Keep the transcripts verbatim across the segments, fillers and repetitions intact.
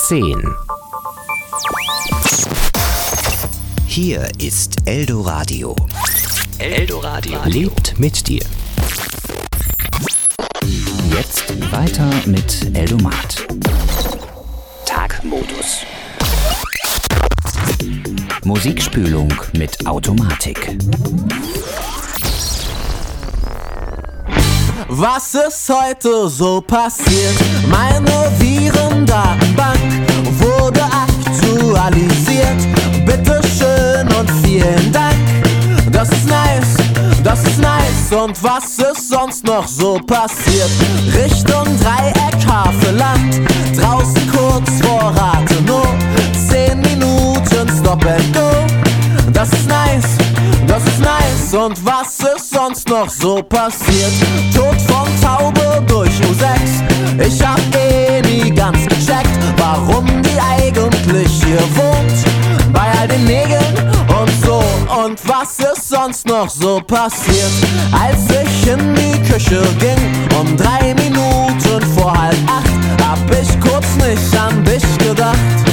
zehn. Hier ist Eldoradio. Eldoradio lebt mit dir. Jetzt weiter mit Eldomat. Tagmodus. Musikspülung mit Automatik. Was ist heute so passiert? Meine Virendatenbank wurde aktualisiert. Bitte schön und vielen Dank. Das ist nice, das ist nice. Und was ist sonst noch so passiert? Richtung Dreieck Havelland, draußen kurz vor Rathenow. Zehn Minuten Stop and Go. Das ist nice, das ist nice. Und was ist sonst noch so passiert? Tod von Taube durch U sechs. Ich hab eh nie ganz gecheckt, warum die eigentlich hier wohnt. Bei all den Nägeln und so. Und was ist sonst noch so passiert? Als ich in die Küche ging, um drei Minuten vor halb acht, hab ich kurz nicht an dich gedacht.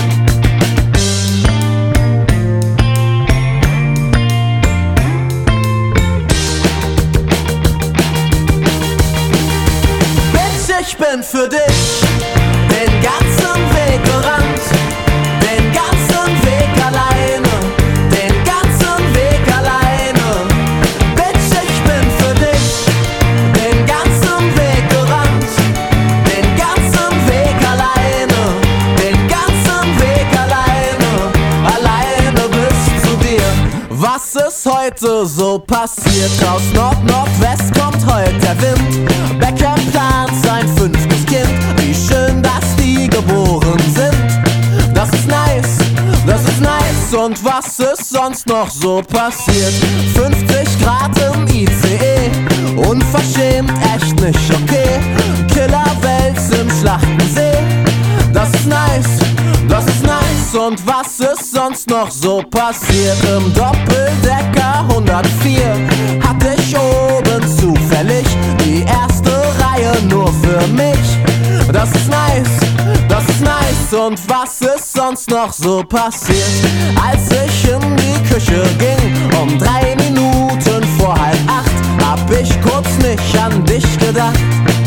Ich bin für dich den ganzen Weg gerannt, den ganzen Weg alleine, den ganzen Weg alleine. Bitch, ich bin für dich den ganzen Weg gerannt, den ganzen Weg alleine, den ganzen Weg alleine, alleine bis zu dir. Was ist heute so passiert? Aus Nord-Nordwest kommt heute der Wind. Beckham plant sein fünftes Kind. Wie schön, dass die geboren sind. Das ist nice, das ist nice. Und was ist sonst noch so passiert? fünfzig Grad im I C E. Unverschämt, echt nicht okay. Killerwels im Schlachtensee. Das ist nice, das ist nice. Und was ist sonst noch so passiert? Im Doppeldecker hundertvier hatte ich oben zufällig die erste Reihe nur für mich. Das ist nice, das ist nice. Und was ist sonst noch so passiert? Als ich in die Küche ging, um drei Minuten vor halb acht, hab ich kurz nicht an dich gedacht.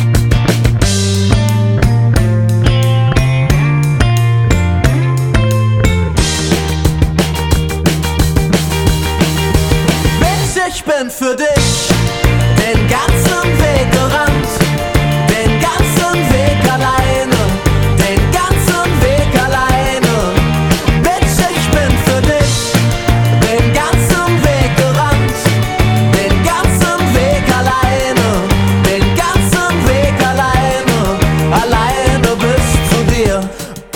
Ich bin für dich den ganzen Weg gerannt, den ganzen Weg alleine, den ganzen Weg alleine. Bitch, ich bin für dich den ganzen Weg gerannt, den ganzen Weg alleine, den ganzen Weg alleine, alleine bis zu dir.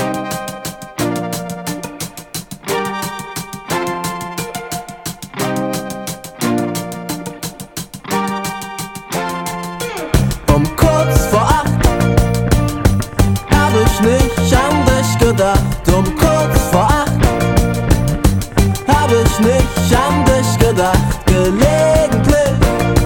Nicht an dich gedacht, um kurz vor acht hab ich nicht an dich gedacht. Gelegentlich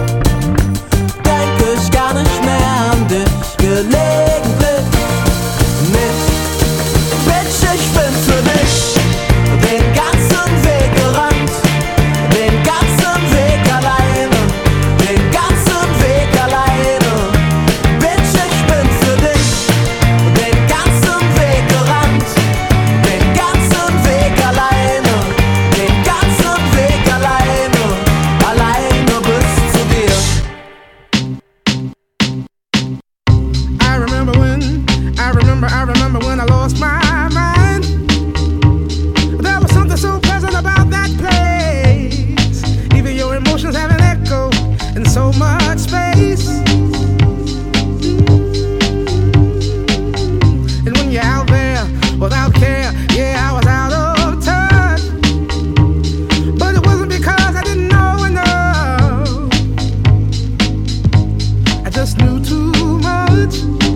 denk ich gar nicht mehr an dich, gelegentlich nicht. Bitch, ich bin für dich den ganzen Weg gerannt, den ganzen Weg alleine, den ganzen Weg alleine. Bitch, ich bin für dich den ganzen Weg gerannt, den ganzen Weg alleine, den ganzen Weg alleine, alleine bis zu dir. I remember when, I remember, I remember when I lost my mind. There was something so pleasant about that place. Even your emotions have an echo in so much space. And when you're out there without care, yeah, I was out of touch. But it wasn't because I didn't know enough. I just knew too much.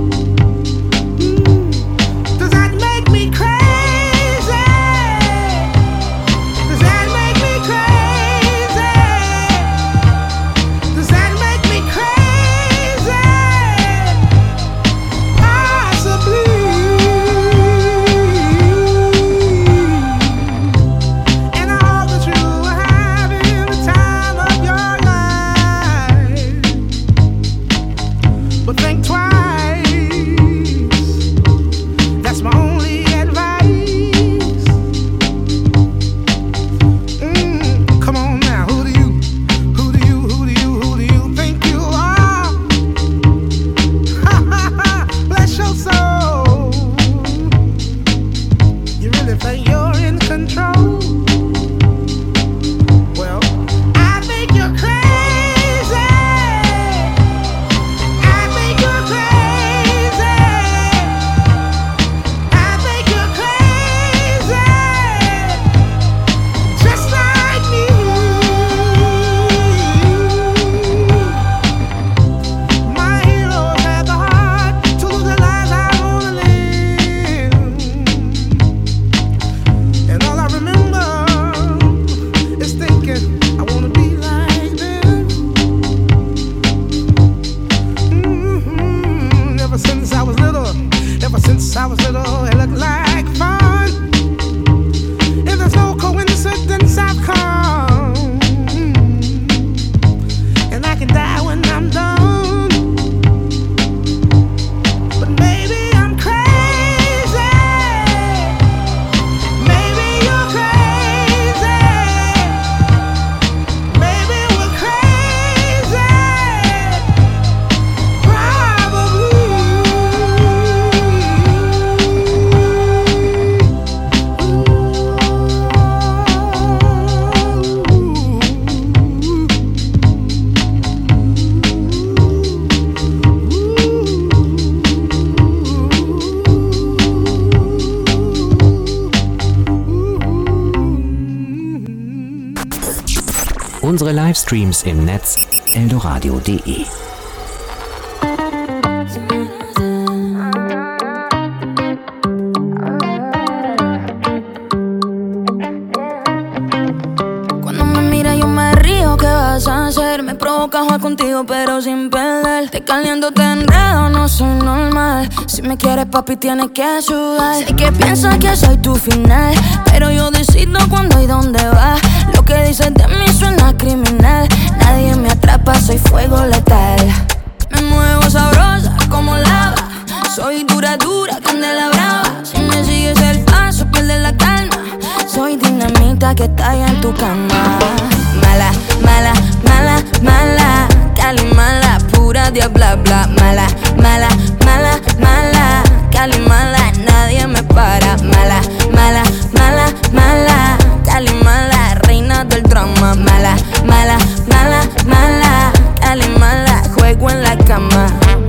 Mm. Does that make me crazy? Does that make me crazy? Does that make me crazy? Possibly. I was little, it looked like fun. If there's no coincidence, I've come, and I can die when I'm done. But maybe I'm crazy. Maybe you're crazy. Maybe we're crazy. Probably. Unsere Livestreams im Netz eldoradio punkt de. Cuando me mira yo me río, ¿qué vas a hacer? Me provoca jugar contigo pero sin perder. Te caliento, te enredo, no soy normal. Si me quieres papi tienes que sudar. Sé que piensas que soy tu final, pero yo decido cuándo y dónde va. Lo que dices de mí suena criminal. Nadie me atrapa, soy fuego letal. Me muevo sabrosa como lava. Soy dura, dura, candela brava. Si me sigues el paso, pierdes la calma. Soy dinamita que estalla en tu cama. Mala, mala, mala, mala. Cali mala, pura diabla, bla. Mala, mala, mala, mala. Cali mala, nadie me para. Mala, mala, mala, mala. Cali mala, reina del drama. Mala, mala, mala, mala. Cali mala, juego en la cama.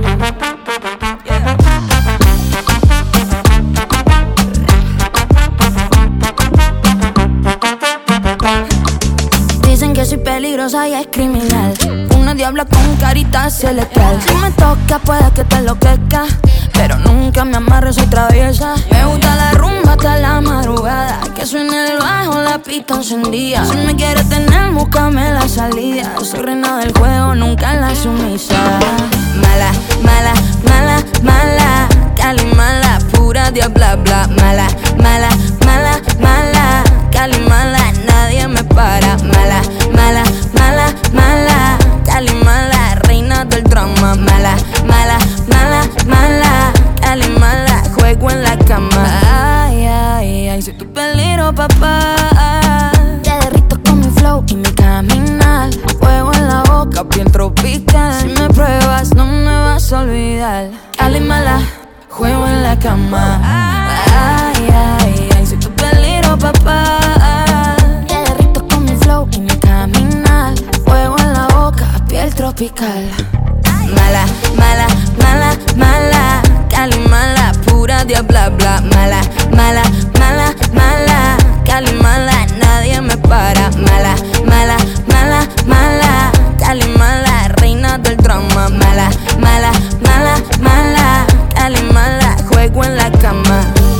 Dicen que soy peligrosa y es criminal. Una diabla con carita celestial. Si me toca puede que te enloquezca, pero nunca me amarres, soy traviesa. Me gusta la rumba hasta la madrugada. Que suene el bajo, la pista encendida. Si me quieres tener, búscame la salida. Soy reina del juego, nunca la sumisa. Mala, mala, mala, mala. Cali mala, pura diabla, bla. Mala, mala, mala, mala. Cali mala, nadie me para. Mala, mala, mala, mala. Cali mala, reina del drama. Mala, mala, mala, mala. Cali mala, juego en la cama. Ay, ay, ay, soy tu peligro, papá. Te derrito con mi flow y mi caminar. Fuego en la boca, bien tropical. Si me pruebas, no me vas a olvidar. Cali mala, juego en la cama. Ay, ay, ay, soy tu peligro, papá. Te derrito con mi flow y mi caminar. Fuego en la boca, piel tropical. Mala, mala, mala, mala. Cali mala, pura diabla, bla. Mala, mala, mala, mala. Cali mala, nadie me para. Mala, mala, mala, mala. Cali mala, reina del drama. Mala, mala, mala, mala. Cali mala, juego en la cama.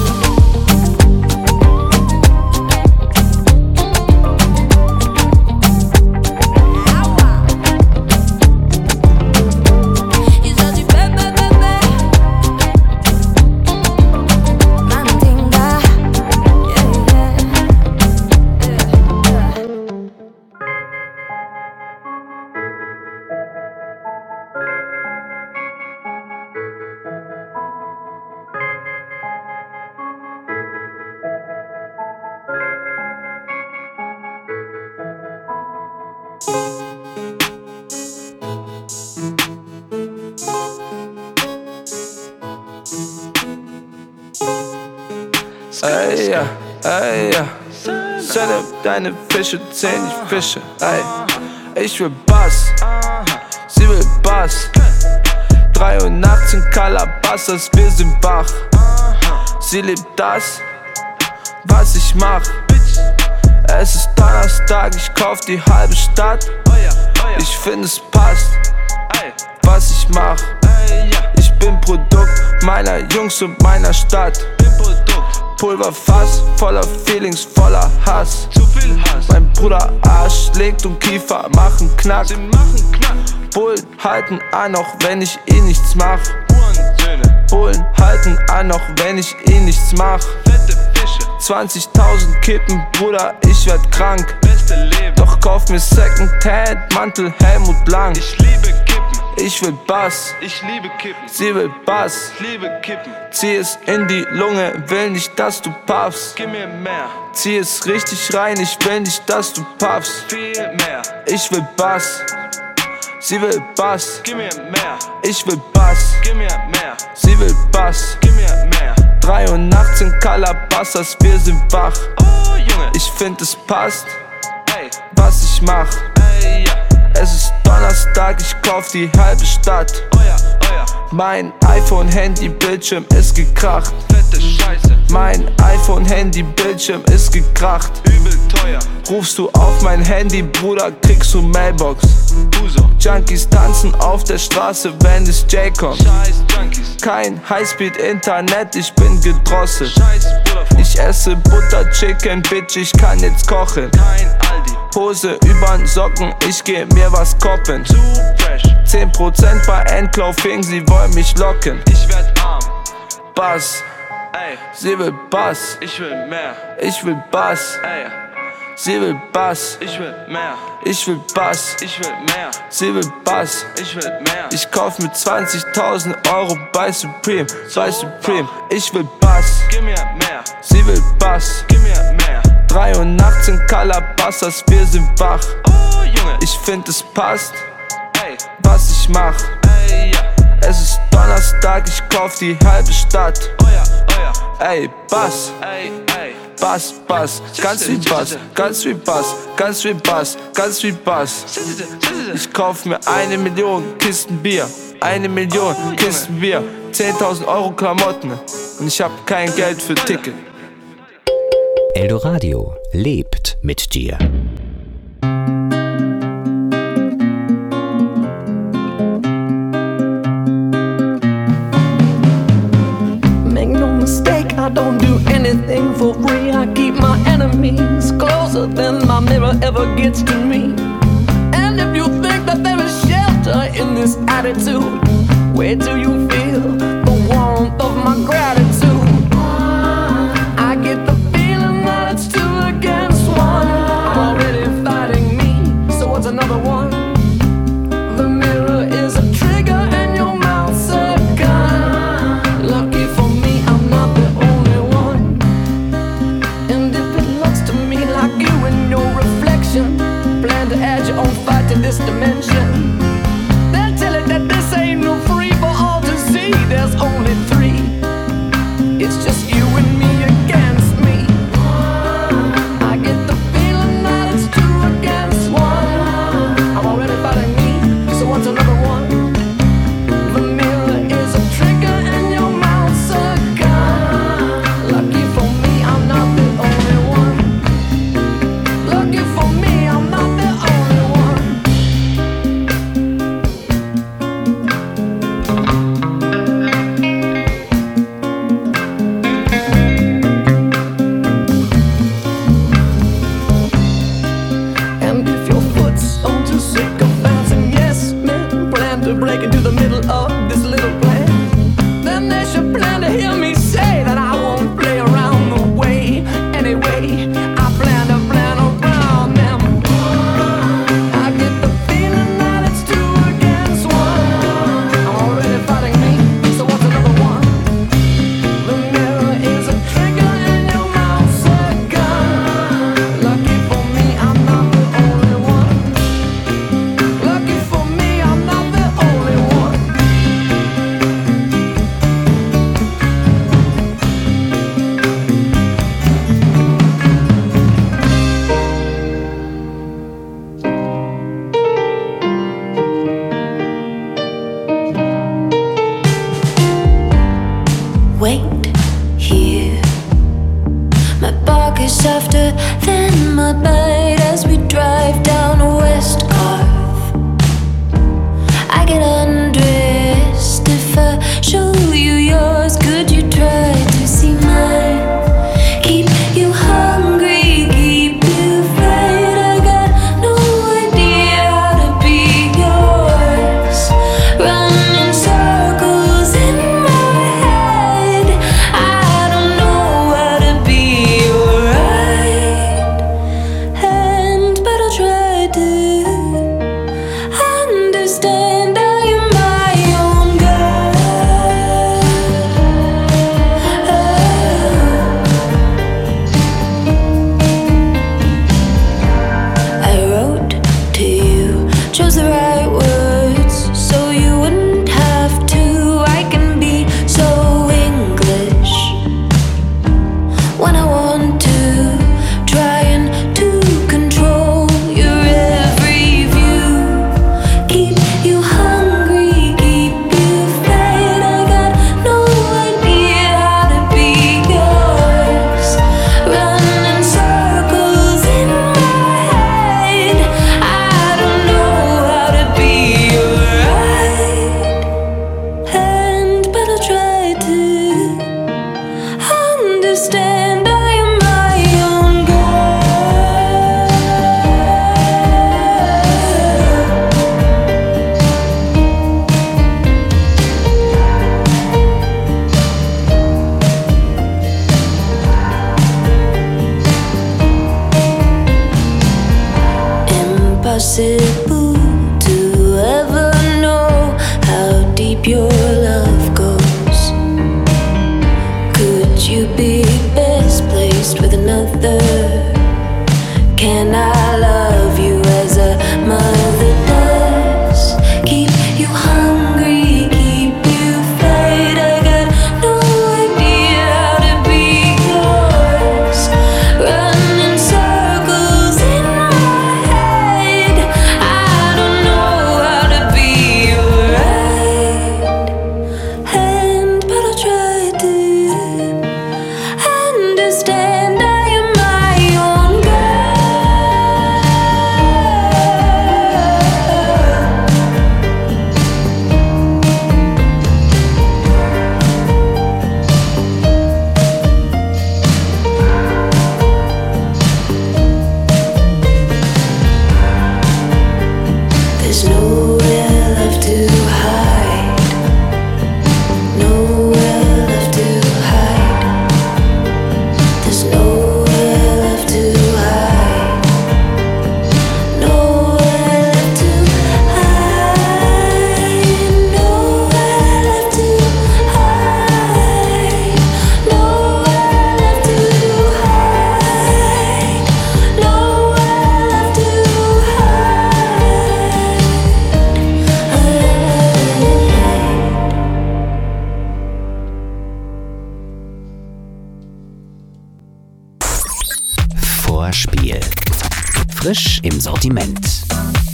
Ey, ja, ey, ja. Zähle deine Fische, zähl nicht Fische, ey. Ich will Bass, sie will Bass. Drei Uhr nachts in Calabasas, wir sind wach. Sie liebt das, was ich mach. Es ist Donnerstag, ich kauf die halbe Stadt. Ich find es passt, was ich mach. Ich bin Produkt meiner Jungs und meiner Stadt. Pulverfass, voller Feelings, voller Hass. Mein Bruder Arsch legt und Kiefer machen Knack. Bullen halten an, auch wenn ich eh nichts mach. Bullen halten an, auch wenn ich eh nichts mach. Fette Fische, zwanzigtausend Kippen, Bruder, ich werd krank. Beste Leben, doch kauf mir Secondhand, Mantel Helmut Lang. Ich liebe Kippen, ich will Bass. Ich liebe Kippen, sie will Bass. Ich liebe Kippen, zieh es in die Lunge, will nicht, dass du puffst. Gib mir mehr, zieh es richtig rein, ich will nicht, dass du puffst. Viel mehr, ich will Bass. Sie will Bass, gib mir mehr. Ich will Bass, gib mir mehr. Sie will Bass, gib mir mehr. Drei Uhr nachts in Calabasas, wir sind wach. Oh Junge, ich find es passt, ey, was ich mach. Ey, ja. Es ist Donnerstag, ich kauf die halbe Stadt. Oh ja, oh ja. Mein iPhone-Handy-Bildschirm ist gekracht. Fette Scheiße. Mein iPhone-Handy-Bildschirm ist gekracht. Übel teuer. Rufst du auf mein Handy, Bruder, kriegst du Mailbox. Uso. Junkies tanzen auf der Straße, wenn es J kommt. Scheiß Junkies. Kein Highspeed-Internet, ich bin gedrosselt. Scheiß Bruder. Ich esse Butter, Chicken, Bitch, ich kann jetzt kochen. Kein Aldi. Hose übern Socken, ich geh mir was koppen. Zu fresh. zehn Prozent bei Endclothing, sie wollen mich locken. Ich werd arm. Bass, ey, sie will Bass. Ich will mehr. Ich will Bass, ey. Sie will Bass. Ich will mehr. Ich will Bass. Ich will mehr. Sie will Bass. Ich will mehr. Ich kauf mir zwanzigtausend Euro bei Supreme. Bei Supreme. Ich will Bass. Gib mir mehr. Sie will Bass. Gib mir mehr. Drei Uhr nachts in Calabasas, wir sind wach. Oh Junge, ich find es passt, ey, was ich mach. Ey, ja. Es ist Donnerstag, ich kauf die halbe Stadt. Oh ja, oh ja. Ey, Bass, ey, ey. Bass, Bass, ganz wie Bass, ganz wie Bass, ganz wie Bass, ganz wie Bass. Ich kauf mir eine Million Kisten Bier, eine Million Kisten Bier, zehntausend Euro Klamotten und ich hab kein Geld für Ticket. Eldoradio lebt mit dir. Make no mistake, I don't do anything for free. I keep my enemies closer than my mirror ever gets to me. And if you think that there is shelter in this attitude, where do you feel the warmth of my gratitude? I get the it's two against one. I'm already fighting me, so what's another one? The mirror is a trigger and your mouth's a gun. Lucky for me, I'm not the only one. And if it looks to me like you and your reflection plan to add your own fight to this dimension, then tell it that this ain't no free for all to see. There's only three. It's just you and me against me. Another one. The mirror is a trigger and your mouth's a gun. Lucky for me, I'm not the only one. Lucky for me, I'm not the only one. And if your foot's on too sick of bouncing, yes, to break into the middle of this little plan, then they should plan to hear me say that I won't play around the way. Anyway, I plan to plan around them. I get the feeling that it's two against one. I'm already fighting me, so what's another one? The mirror is a trigger and your mouth's a gun. Lucky for me, I'm not the only one. Lucky for me, I'm not the only one. Wait here. My bark is softer than my bite as we drive down a West Garth. I get undressed if I show you yours. Could you try to see mine? Keep you hungry, keep you fed. I got no idea how to be yours. Running circles in my head. impossible to ever know how deep your love goes. Could you be best placed with another? Can I love you as a mother does? Keep you hungry, keep you fed. I got no idea how to be yours. Running circles in my head. I don't know how to be your right hand, but I'll try to understand I am my own There's nowhere left to hide. Nowhere left to hide. There's nowhere left to hide. Nowhere left to hide. Nowhere left to hide. Nowhere left to hide. Nowhere left to Vorspiel. Frisch im Sortiment.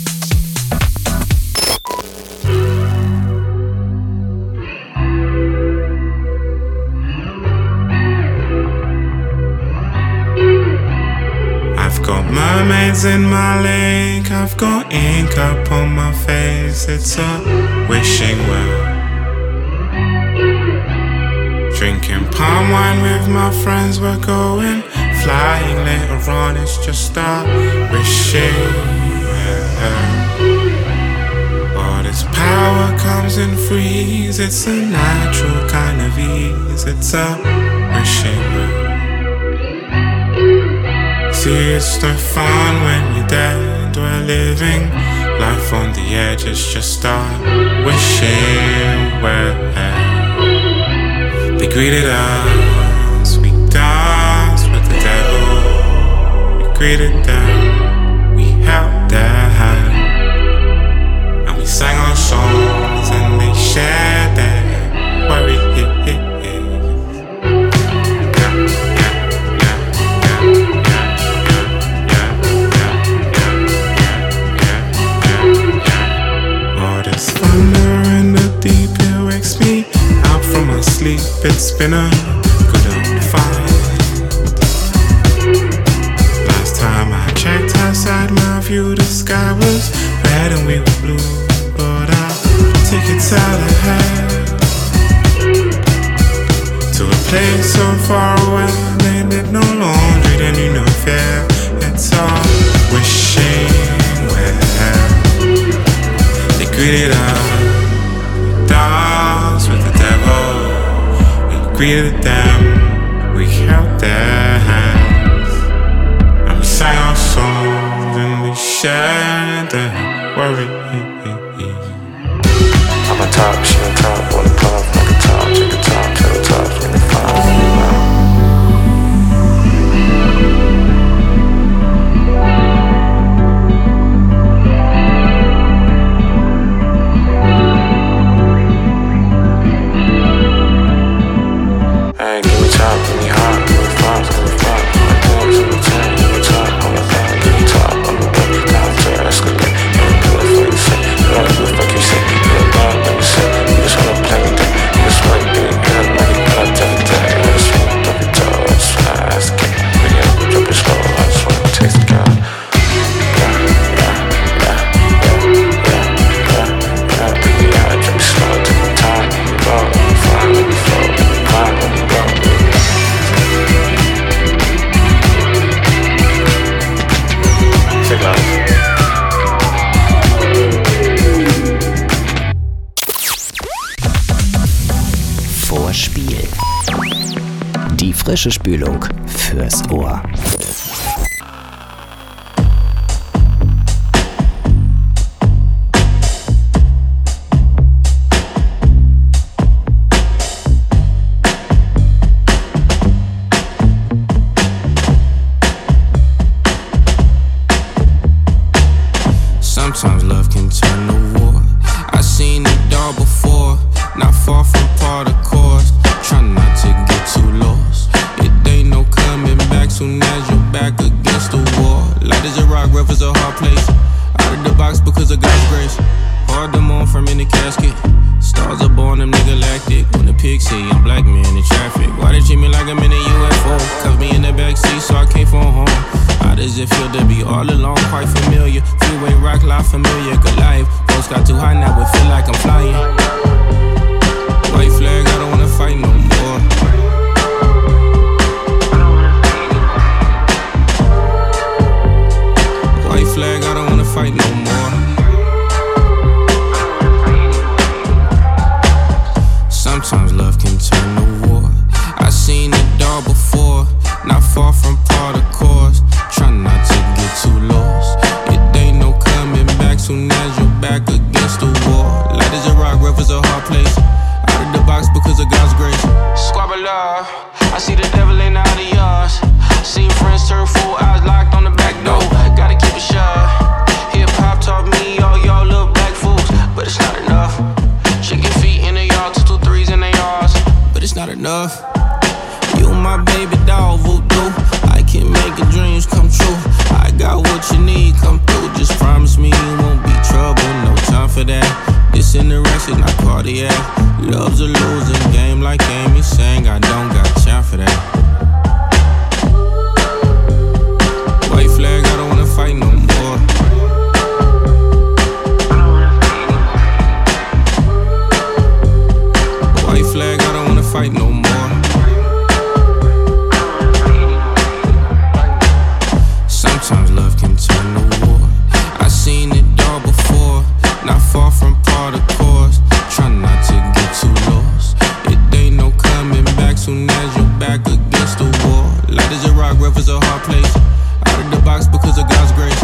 I've got mermaids in my lake, I've got ink up on my face. It's a wishing well. Drinking palm wine with my friends, we're going flying later on. It's just a wishing well. All this power comes in freeze. It's a natural kind of ease. It's a wishing well. See, it's no fun when you're dead. We're living life on the edge. It's just a wishing well. They greeted us, we danced with the devil. We greeted them, we held their hand, and we sang our songs and they shared their worries. All this thunder in the deep, it wakes me out from my sleep. It's been a good old fight. Last time I checked outside my view, the sky was red and we were blue. But I'll take it out ahead to a place so far away. They did no laundry, they knew no fear. It's all wishing well. They greeted us, danced with the devil. We greeted them, we held their hands, and we sang our songs and we shared their worries. I'm on top, she on top, on the puff, like a top, check a top, check a top, in the five. Hey, give me top, give me hot, give me five, give me five. My dogs in the tank, give me top, on the back, give me top, on the way, down to escalate. Don't do it for you say, you don't do it for you say. You're about let me say, you just wanna play me down. You just wanna be a girl, now you got every day. I just wanna drop your toe, I just wanna ask it. Bring it up, drop it slow, I just wanna taste the girl. Yeah, yeah, yeah, yeah, yeah, yeah, yeah. Bring me out, drop me slow, take my time, let me roll, let me fly, let me flow, let me climb, let me roll. Take life. Vorspiel. Die frische Spülung fürs Ohr. far from part of course. Try not to get too lost. It ain't no coming back soon as you're back against the wall. Light as a rock, rough as a hard place. Out of the box because of God's grace. Hard to mourn from in the casket. Stars are born, them nigga galactic. When the pigs see, I'm black man in traffic. Why they treat me like I'm in a U F O? Cuff me in the backseat so I can't phone home. How does it feel to be all alone? Quite familiar. Freeway rock, life familiar. Good life. Folks got too high now, it feel like I'm flying. White flag, I don't wanna fight no more. White flag, I don't wanna fight no more. Sometimes love can turn to war. I seen it all before. Not far from part of course. Try not to get too lost. It ain't no coming back soon as you're back against the wall. Light as a rock, rough as a hard place. Out of the box because of God's grace. Squabble love, I see the devil in all the yards. Seen friends turn full eyes locked on the back door. Gotta keep it shut. Hip hop taught me all y'all little black fools, but it's not enough. Chicken feet in the yard, two two threes in the yards, but it's not enough. You my baby doll, voodoo. I can make your dreams come true. I got what you need, come through. Just promise me you won't be trouble. No time for that. This interaction, not cardiac. Love's a losing game, like Amy sang. I don't got time for that. White flag, I don't wanna fight no more. White flag, I don't wanna fight no more. Sometimes love can turn to war. I seen it all before. Not far from part of course. Try not to get too lost. It ain't no coming back soon as you're back against the wall. Light as a rock, rough as a hard place. Out of the box because of God's grace.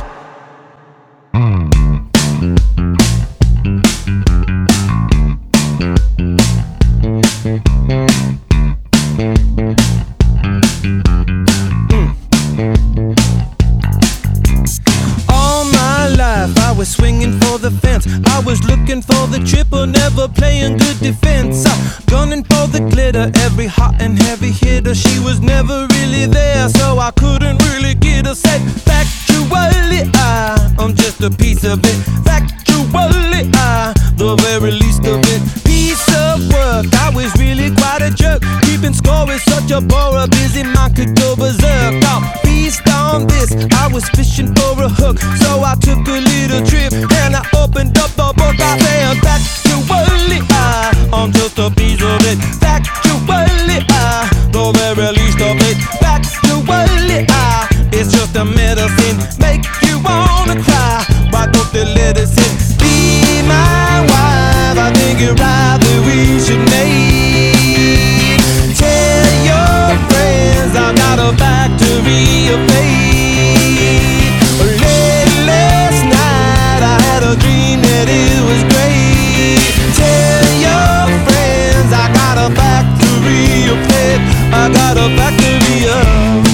Swinging for the fence, I was looking for the triple, never playing good defense. I'm gunning for the glitter, every hot and heavy hitter. She was never really there, so I couldn't really get her set. Factually, I, I'm just a piece of it. Factually, I, the very least of it. Piece of work, I was really quite a jerk. Keeping score is such a bore, a busy mind could go berserk. I'll feast on this, I was fishing for a hook, so I took a little trip and I opened up the book. I said factually, I, I'm just a piece of it. Factually, I, the very least of it. Factually, I, it's just a medicine, make you wanna cry. Why don't they let us in? Be my wife, I think you're right that we should make. Tell your friends I got a factory of faith. Late last night I had a dream that it was great. Tell your friends I got a factory of faith. I got a factory of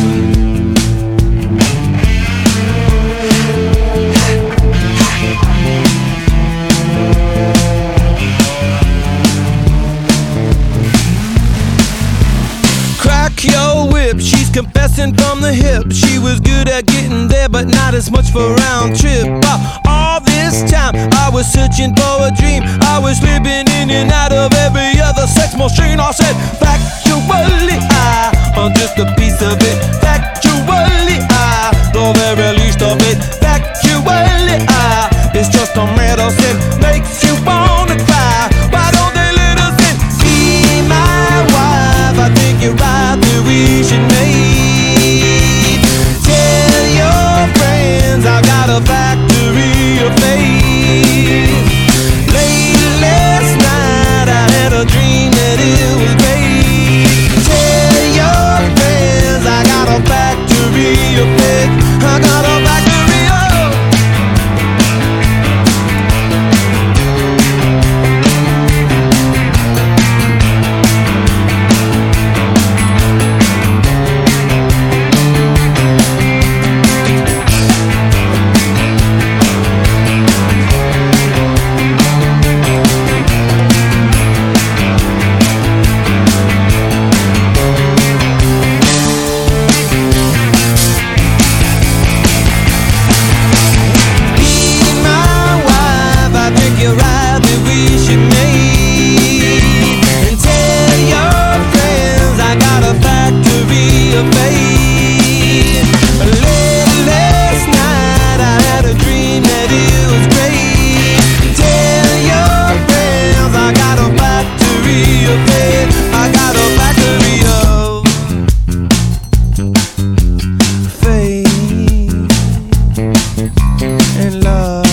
your whip, she's confessing from the hip. She was good at getting there, but not as much for round trip. Uh, all this time, I was searching for a dream. I was slipping in and out of every other sex machine. I said, factually, I, I'm just a piece of it. Factually, I, the very least of it. Factually, I, it's just a medicine, makes you wanna cry. Why don't they let us in? Be my wife, I think you're right that we should make. Tell your friends I got a factory of faith. Late last night I had a dream that it was great. of faith. I got a battery of faith and love.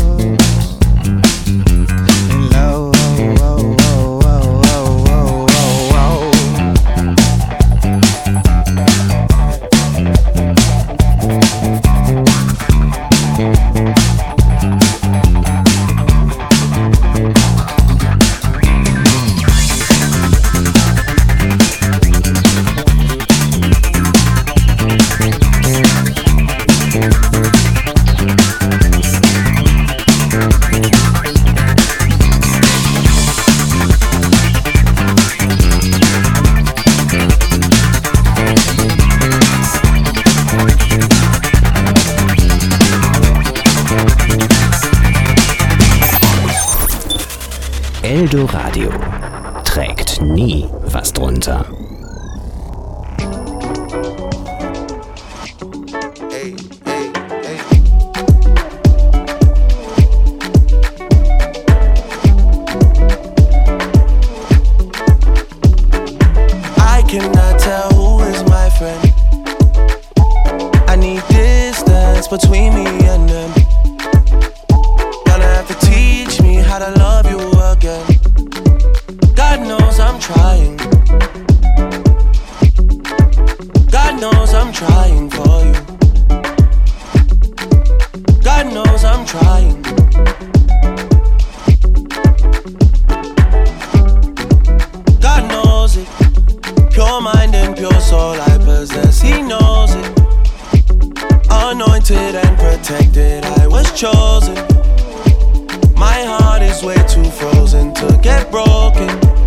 And love, oh, oh, oh, oh, oh, oh, oh. Eldoradio trägt nie was drunter. Hey, hey, hey. I cannot tell who is my friend. I need distance between me and them. Gonna have to teach me how to love you again. God knows I'm trying. God knows I'm trying for you. God knows I'm trying. God knows it. Pure mind and pure soul I possess. He knows it. Anointed and protected, I was chosen. My heart is way too frozen to get broken.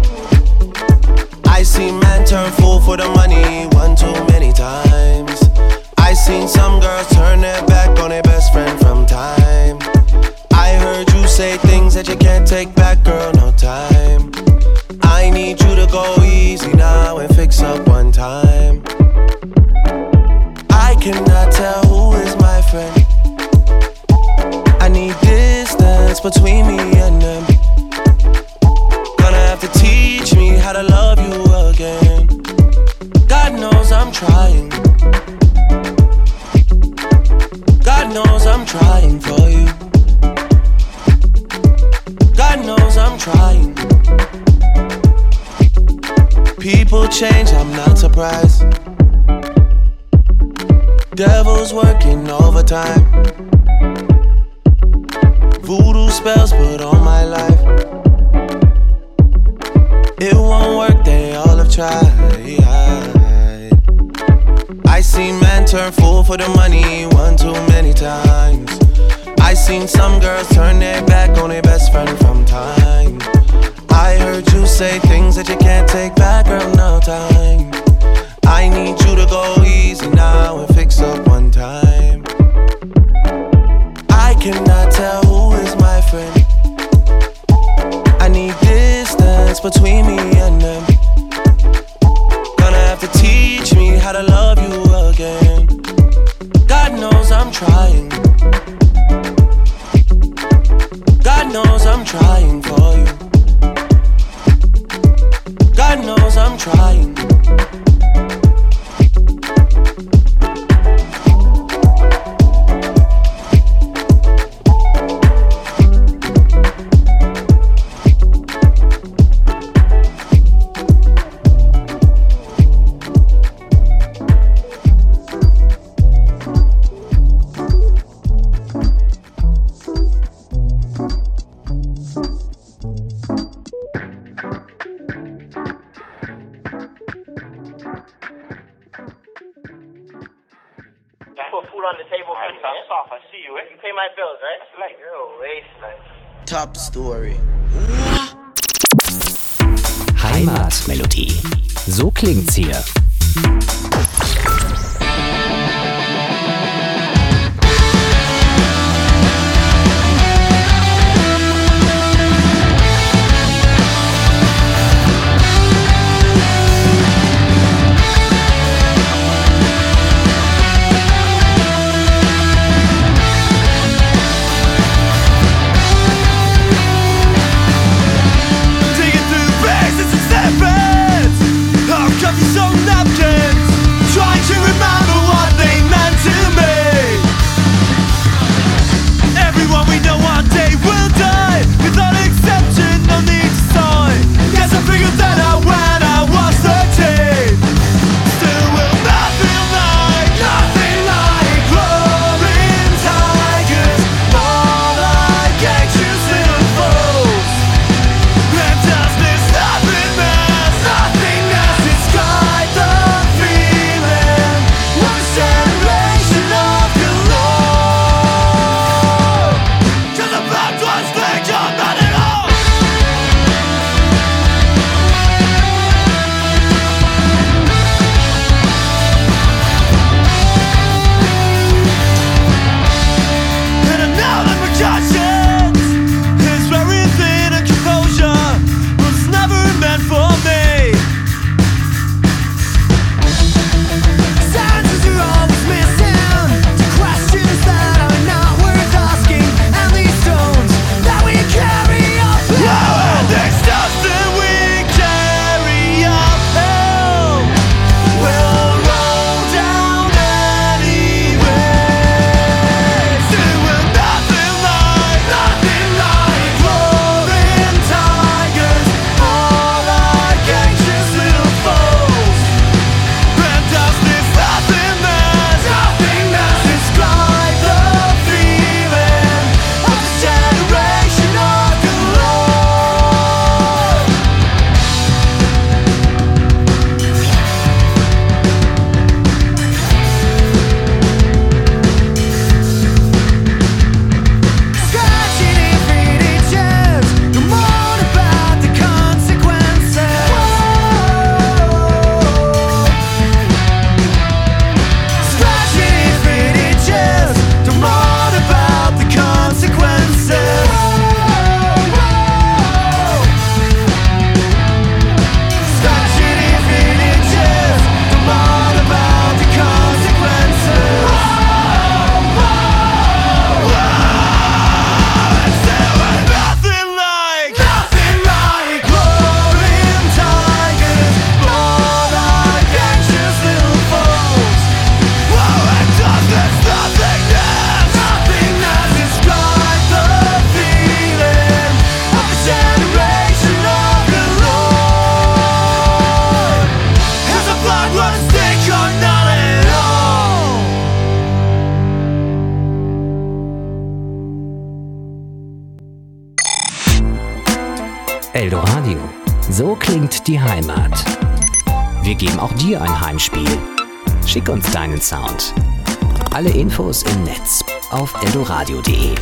I seen man turn fool for the money one too many times. I seen some girls turn their back on their best friend from time. I heard you say things that you can't take back, girl, no time. I need you to go easy now and fix up one time. I cannot tell who is my friend. I need distance between me and them. Gonna have to teach me how to love you again. God knows I'm trying. God knows I'm trying for you. God knows I'm trying. People change, I'm not surprised. Devil's working overtime. Voodoo spells put on my life. It won't work, they all have tried. I seen man turn fool for the money one too many times. I seen some girls turn their back on their best friend from time. I heard you say things that you can't take back, girl, no time. I need you to go easy now and fix up one time. I cannot tell who is my friend. I need distance between me and them. Gonna have to teach me how to love you again. God knows I'm trying. God knows I'm trying for you. God knows I'm trying. Top Story. Heimatmelodie. So klingt's hier. Digging through the bags, it's a step Eldoradio. So klingt die Heimat. Wir geben auch dir ein Heimspiel. Schick uns deinen Sound. Alle Infos im Netz auf eldoradio punkt de.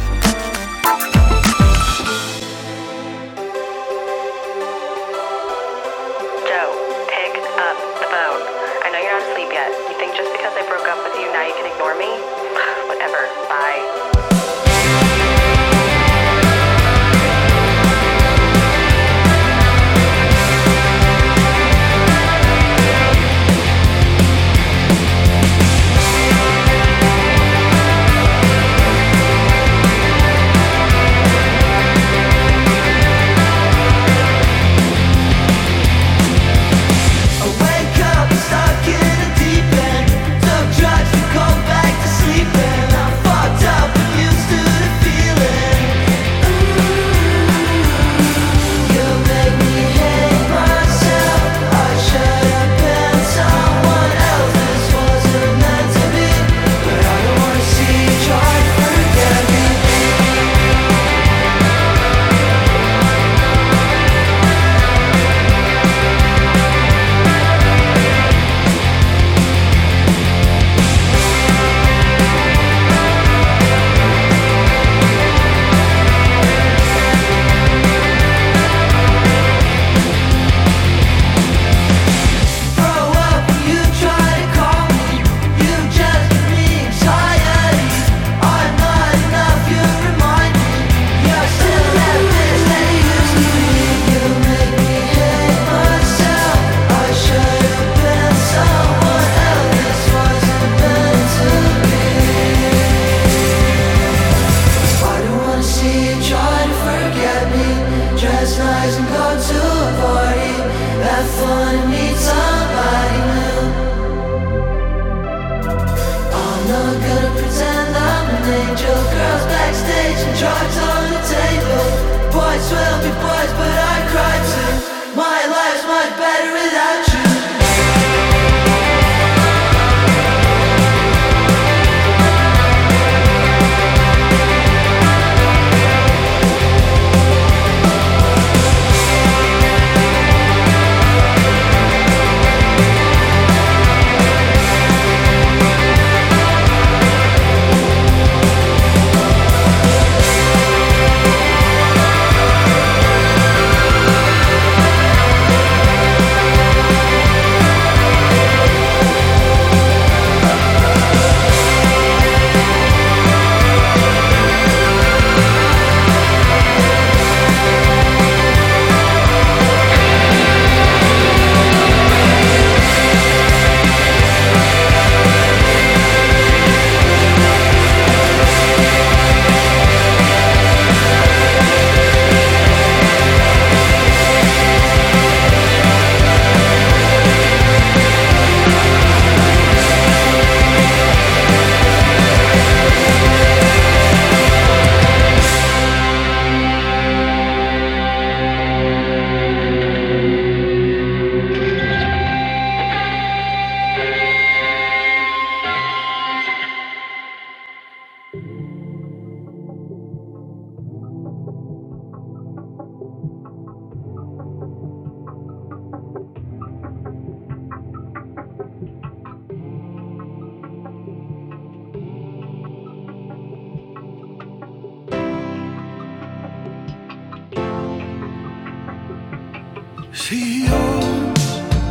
She owns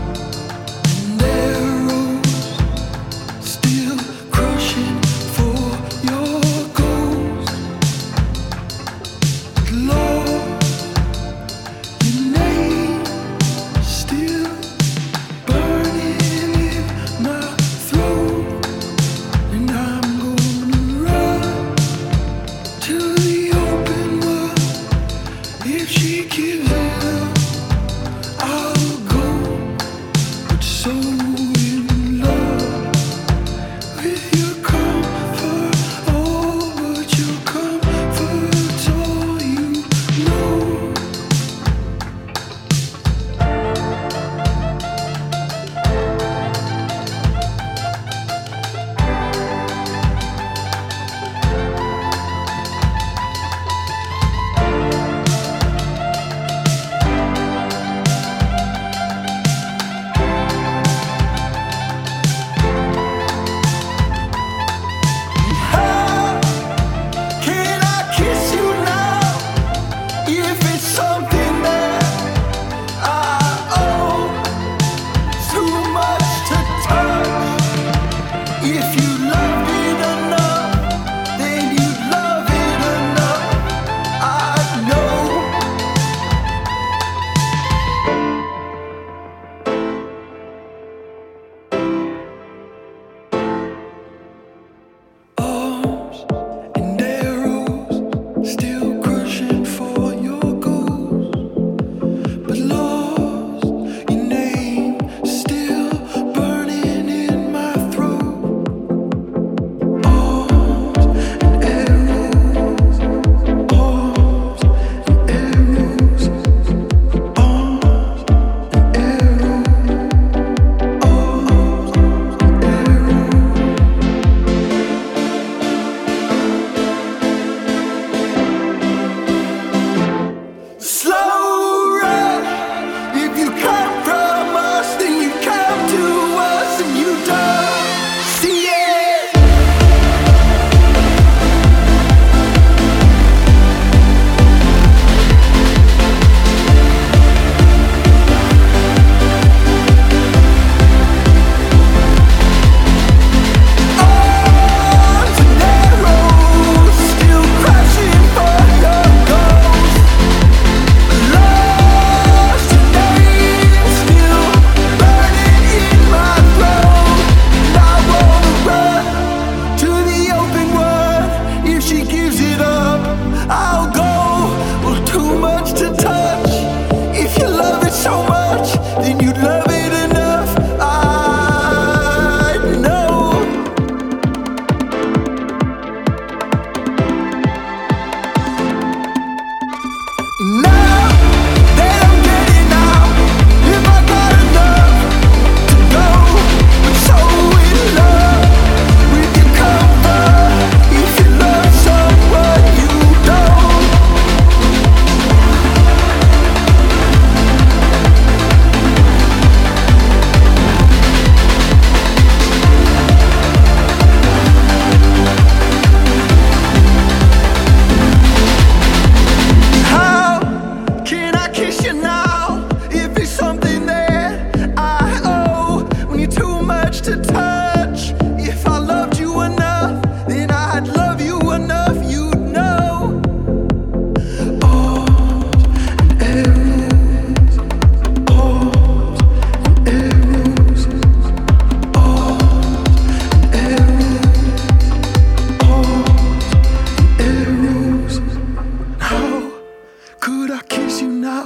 an arrows, still crushing for your goals. Lord, your name still burning in my throat, and I'm gonna run to the open world. If she gives it up, I'll love it enough. I know. Now they don't get it now. If I got enough to go, but so in love with your comfort. If you love someone you don't. How can I kiss you now if it's something that I owe? When you're too much to touch. If I loved you enough, then I'd love you enough, you'd know. Old and arrows, old and arrows, old and arrows, old and arrows. How could I kiss you now?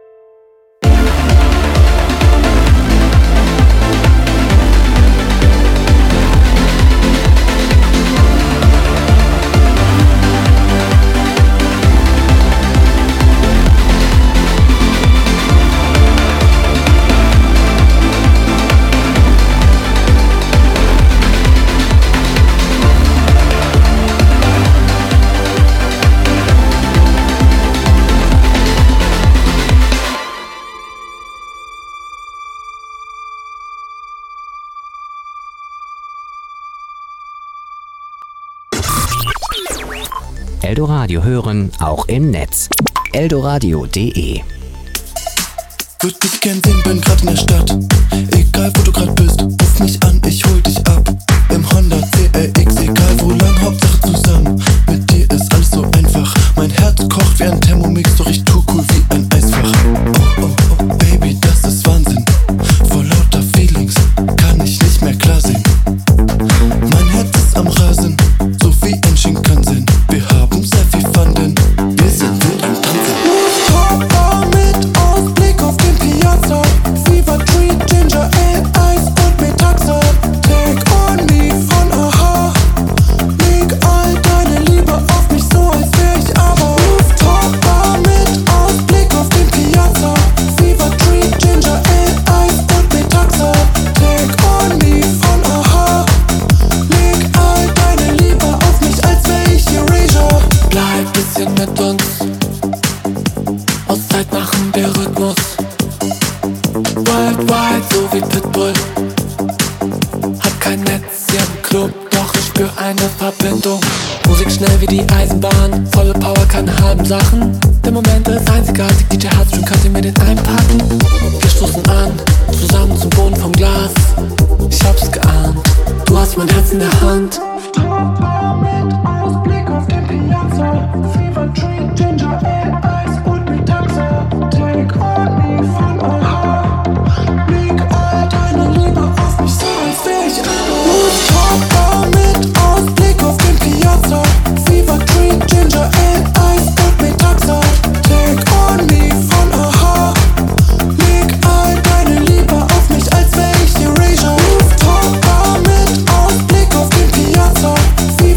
Eldoradio hören, auch im Netz. eldoradio punkt de. Würd dich gern sehen, bin grad in der Stadt. Egal wo du grad bist, ruf mich an, ich hol dich ab. Im Honda C R X, egal wo lang, Hauptsache zusammen. Mit dir ist alles so einfach. Mein Herz kocht wie ein Thermomix, doch ich tu cool wie ein Eisfach. Oh, oh, oh, Baby, das ist Wahnsinn. Vor lauter Feelings kann ich nicht mehr klar sehen. Mein Herz ist am Rasen, so wie ein Shinkansen. Wir haben sehr viel Fun, denn wir sind wild am Tanzen. Rooftop mit Ausblick auf den Piazza. Fever Tree, Ginger Ale, Eis und Metaxa. Take on me von Aha. Leg all deine Liebe auf mich, so als wär ich aber. Rooftop Bar mit Ausblick auf den Piazza. Fever Tree, Ginger Ale, Eis und Metaxa. Take on me von Aha. Leg all deine Liebe auf mich, als wär ich Erasure. Bleib bisschen mit uns. Auszeit machen wir Rhythmus. Worldwide, so wie Pitbull. Hab kein Netz hier im Club, doch ich spür eine Verbindung. Musik schnell wie die Eisenbahn, volle Power, keine halben Sachen. Der Moment ist einzigartig, D J Hardstream kann sie mir den einpacken. Wir stoßen an, zusammen zum Boden vom Glas. Ich hab's geahnt, du hast mein Herz in der Hand. Mit Ausblick auf den Piazza. Fever Tree, Ginger Ale, Eis und Metaxa. Take on me von Aha. Leg all deine Liebe auf mich, so als wär ich aber. Rooftop Bar mit Ausblick auf den Piazza. Fever Tree, Ginger Ale, Eis und Metaxa. Take on me von Aha. Leg all deine Liebe auf mich, als wär ich Erasure. Rooftop Bar mit Ausblick auf den Piazza. Fever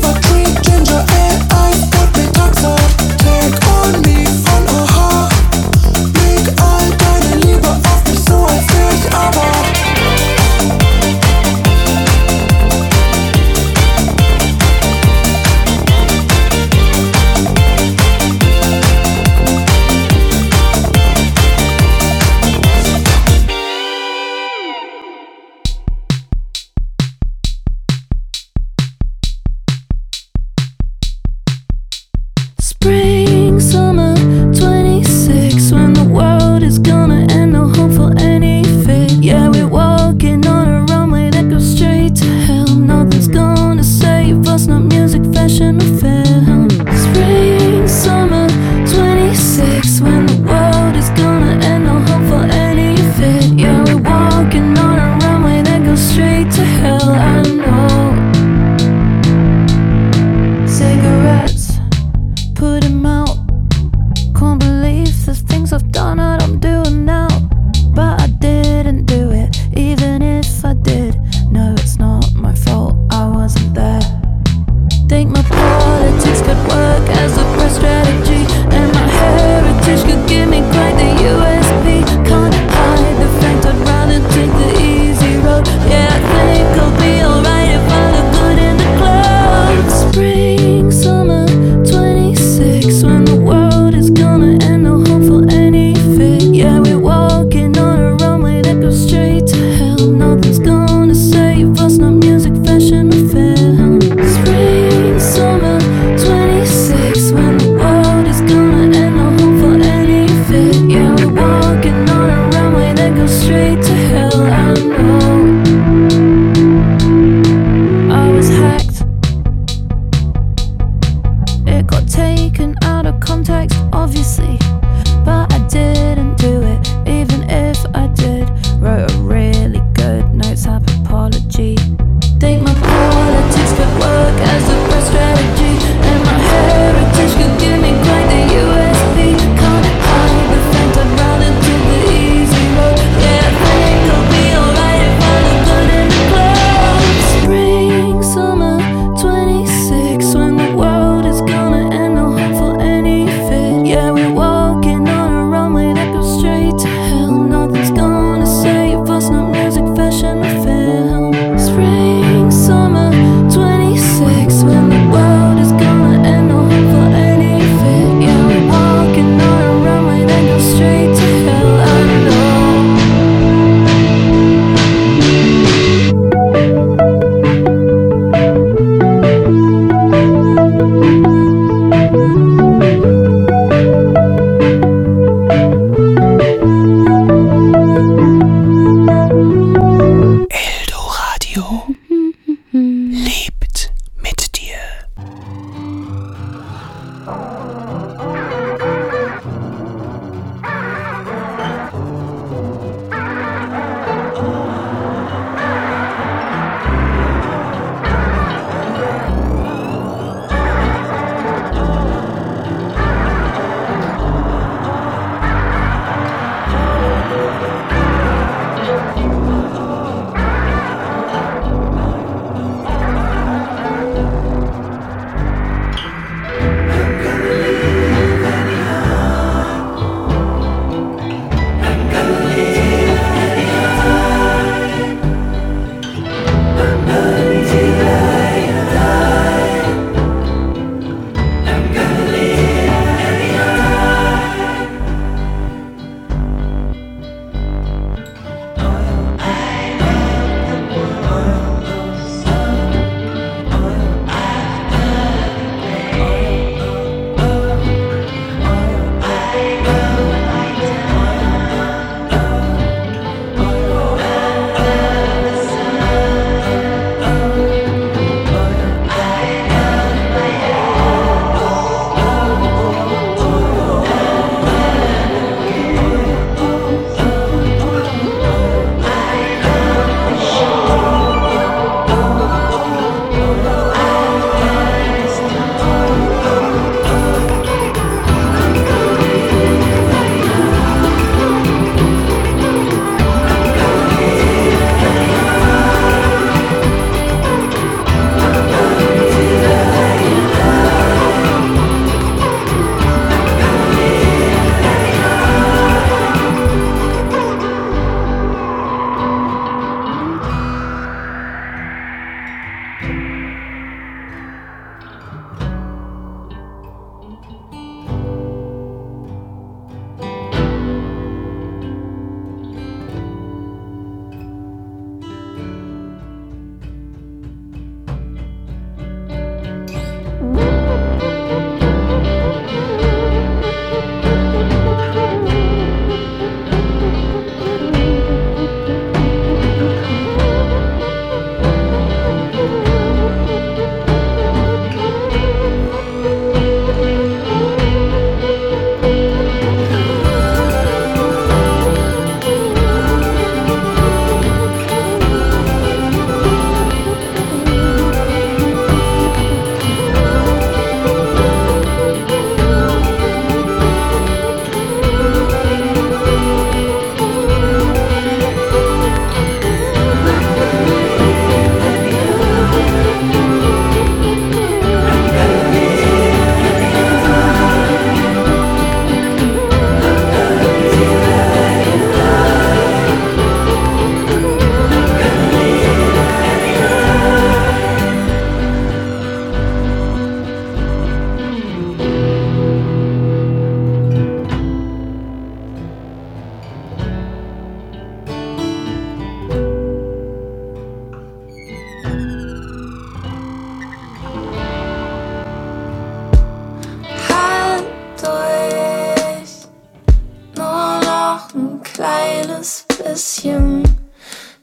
to hell, I know. I was hacked. It got taken out of context, obviously, but I didn't do it, even if I did. Wrote a really good notes app apology. Think my politics could work as a press strategy, and my heritage could give me quite the U S P. Can't hide the fact I'd rather take the easy road. Yeah, I think I'll be alright if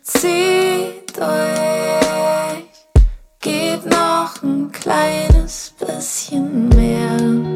zieh durch, gib noch ein kleines bisschen mehr.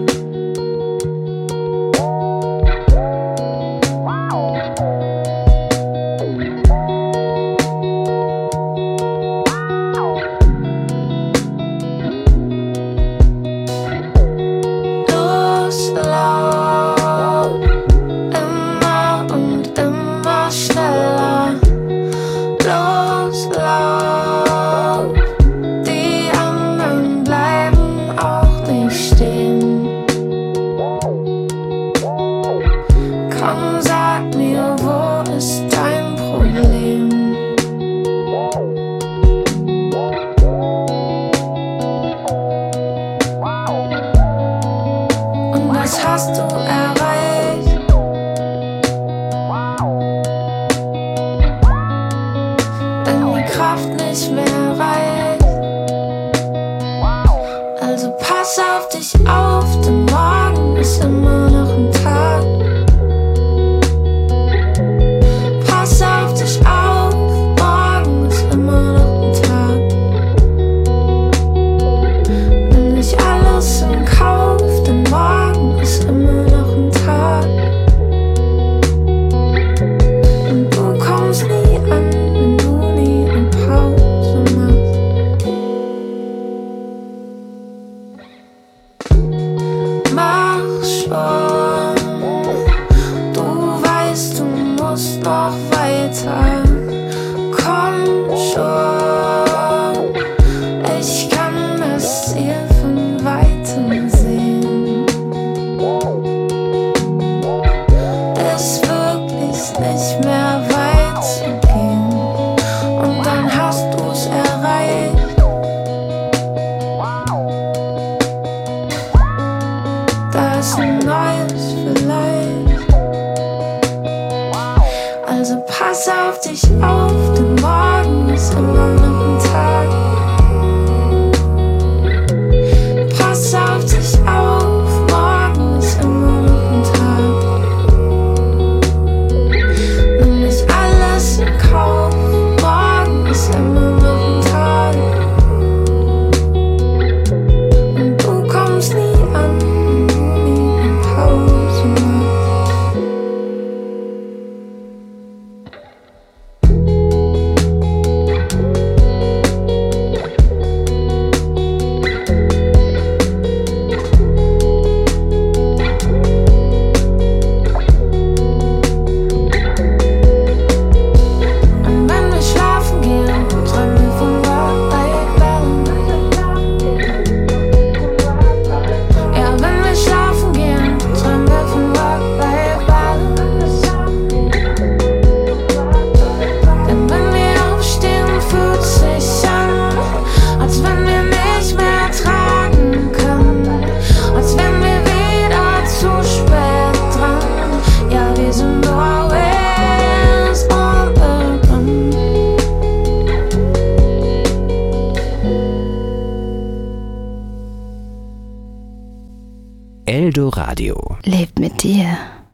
Eldoradio lebt mit dir.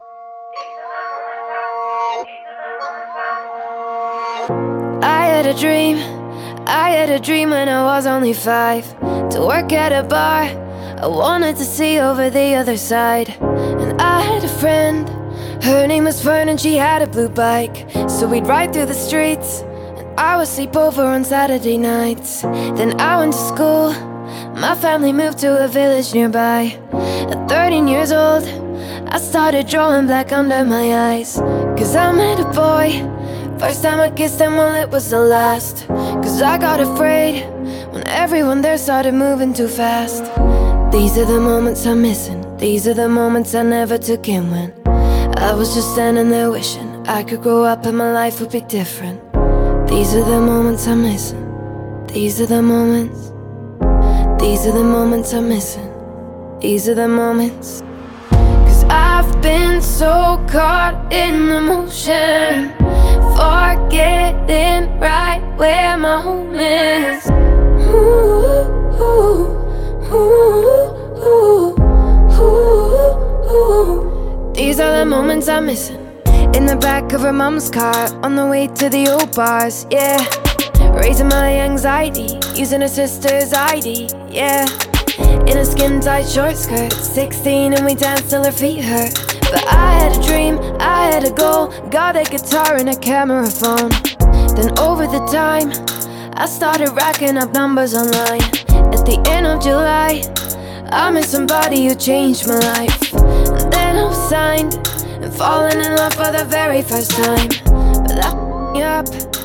I had a dream, I had a dream when I was only five. To work at a bar, I wanted to see over the other side. And I had a friend, her name was Fern and she had a blue bike. So we'd ride through the streets, and I would sleep over on Saturday nights. Then I went to school, my family moved to a village nearby. At thirteen years old, I started drawing black under my eyes. Cause I met a boy, first time I kissed him, well it was the last. Cause I got afraid when everyone there started moving too fast. These are the moments I'm missing, these are the moments I never took in when I was just standing there wishing I could grow up and my life would be different. These are the moments I'm missing, these are the moments, these are the moments I'm missing, these are the moments. Cause I've been so caught in the motion, forgetting right where my home is. Ooh, ooh, ooh, ooh, ooh, ooh. These are the moments I'm missing. In the back of her mum's car, on the way to the old bars, yeah. Raising my anxiety, using her sister's I D, yeah. In a skin-tight short skirt, sixteen and we danced till her feet hurt. But I had a dream, I had a goal, got a guitar and a camera phone. Then over the time, I started racking up numbers online. At the end of July, I met somebody who changed my life. And then I was signed and falling in love for the very first time. But that f***ed me up.